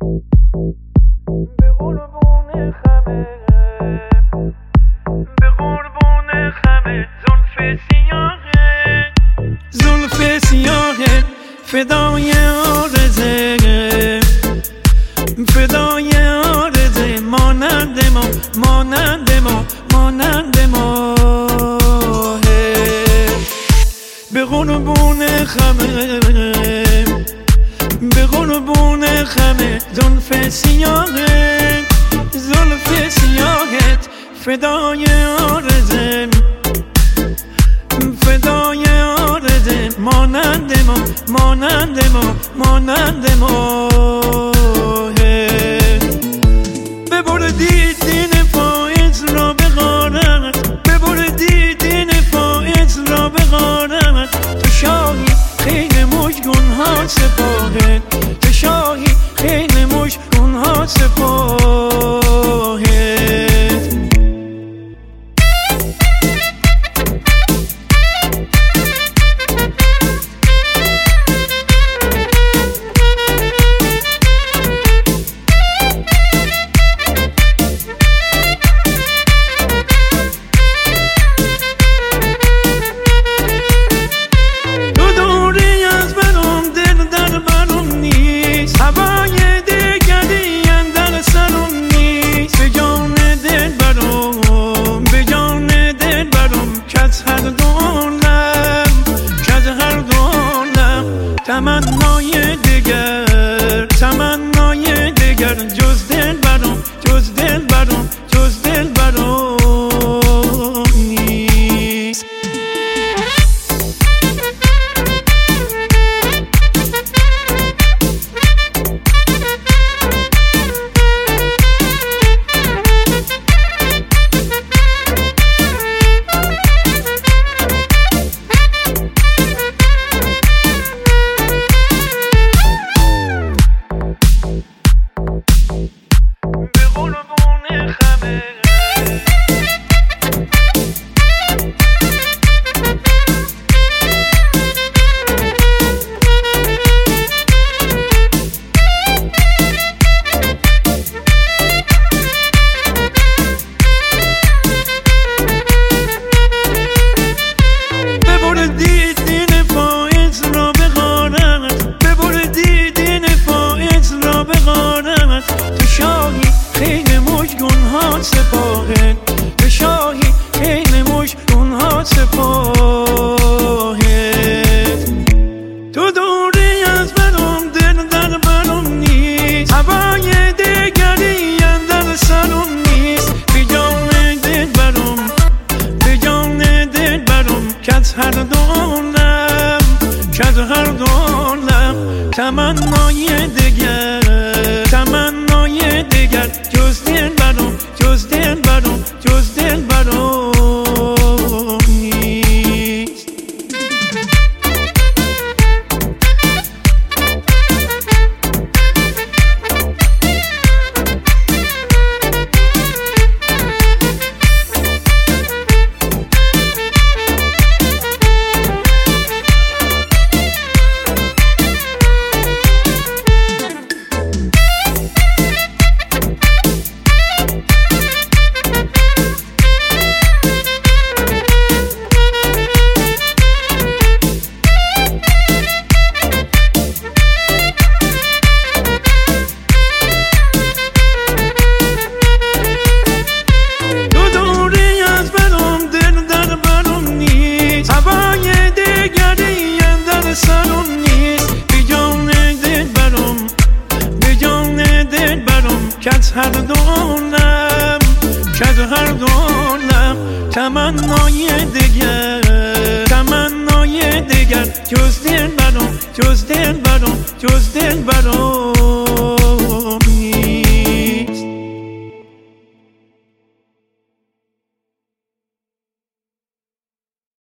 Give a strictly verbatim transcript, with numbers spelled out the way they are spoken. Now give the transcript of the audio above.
به قربون خمه به قربون خمه زلف سیاهه زلف سیاهه فدای آرزه فدای آرزه مانند ما مانند ما مانند ما به قربون خمه به قربون خمه زلف سیاهت زلف سیاهت فدای آرزه فدای آرزه مانند ما مانند ما مانند ما ببردی دین فائز را به غارت ببردی دین فائز را به غارت تو شاهی خیلی مشگون ها سپاهت تو شاهی خیلی مشگون ها سپاهت تمنای دیگر تمنای دیگر جز دل برام جز دل برام جز دل برام نیست سپاهت به شاهی خیلی مشکون ها سپاهت تو دوری از برام دل در برام نیست هوای دیگری اندر سرم نیست به جان دل برام به جان دل برام کز هر دولم کز هر دولم تمنای دیگر تمنای دیگر جز دل برام جز دل برام جز دل برام نیست کز هر دولم کز هر دولم تمنای دیگر تمنای دیگر جز دل برام جز دل برام جز دل برام